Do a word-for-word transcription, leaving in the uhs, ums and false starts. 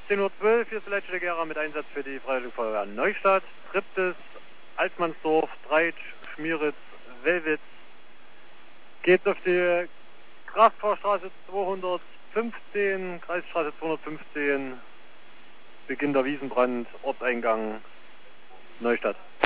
siebzehn Uhr zwölf, hier ist Leitstelle Gera mit Einsatz für die Freiwillige Feuerwehr Neustadt, Triptis, Altmannsdorf, Dreitsch, Schmieritz, Wellwitz. Geht auf die Kraftfahrstraße zweihundertfünfzehn, Kreisstraße zweihundertfünfzehn, Beginn der Wiesenbrand, Ortseingang Neustadt.